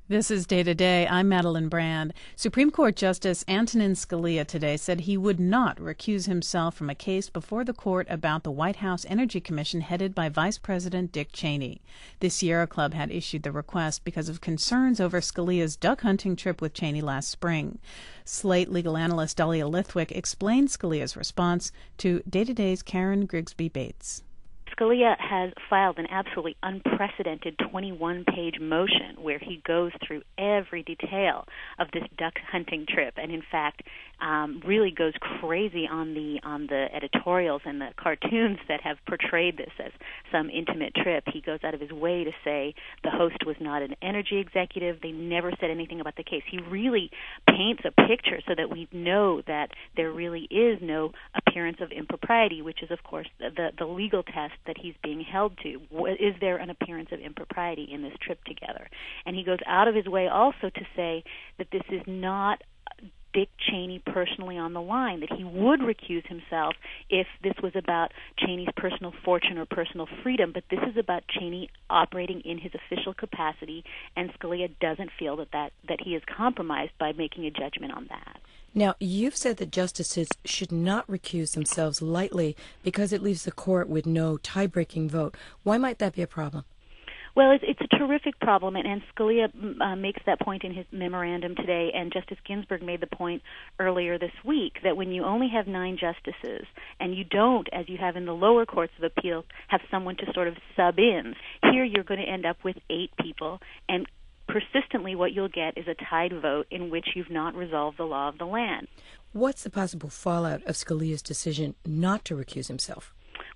This is Day to Day. I'm Madeline Brand. Supreme Court Justice Antonin Scalia today said he would not recuse himself from a case before the court about the White House Energy Commission headed by Vice President Dick Cheney. The Sierra Club had issued the request because of concerns over Scalia's duck hunting trip with Cheney last spring. Slate legal analyst Dahlia Lithwick explained Scalia's response to Day to Day's Karen Grigsby Bates. Scalia has filed an absolutely unprecedented 21-page motion where he goes through every detail of this duck hunting trip, and in fact, really goes crazy on the editorials and the cartoons that have portrayed this as some intimate trip. He goes out of his way to say the host was not an energy executive. They never said anything about the case. He really paints a picture so that we know that there really is no appearance of impropriety, which is, of course, the legal test that he's being held to. Is there an appearance of impropriety in this trip together? And he goes out of his way also to say that this is not Dick Cheney personally on the line, that he would recuse himself if this was about Cheney's personal fortune or personal freedom, but this is about Cheney operating in his official capacity, and Scalia doesn't feel that he is compromised by making a judgment on that. Now, you've said that justices should not recuse themselves lightly because it leaves the court with no tie-breaking vote. Why might that be a problem? Well, it's a terrific problem, and Scalia makes that point in his memorandum today, and Justice Ginsburg made the point earlier this week that when you only have 9 justices and you don't, as you have in the lower courts of appeal, have someone to sort of sub in, here you're going to end up with 8 people, and persistently what you'll get is a tied vote in which you've not resolved the law of the land. What's the possible fallout of Scalia's decision not to recuse himself?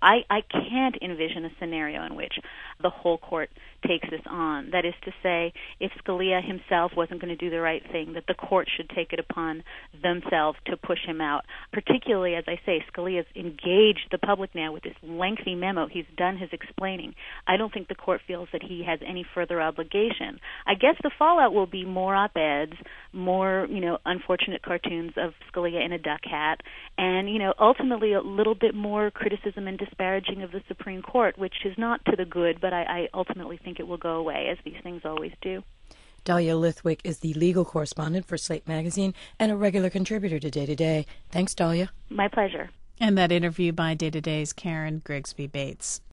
I can't envision a scenario in which the whole court takes this on. That is to say, if Scalia himself wasn't going to do the right thing, that the court should take it upon themselves to push him out. Particularly, as I say, Scalia's engaged the public now with this lengthy memo. He's done his explaining. I don't think the court feels that he has any further obligation. I guess the fallout will be more op-eds, more, unfortunate cartoons of Scalia in a duck hat, and, ultimately a little bit more criticism and disparaging of the Supreme Court, which is not to the good, but I ultimately think it will go away, as these things always do. Dahlia Lithwick is the legal correspondent for Slate Magazine and a regular contributor to Day to Day. Thanks, Dahlia. My pleasure. And that interview by Day to Day's Karen Grigsby Bates.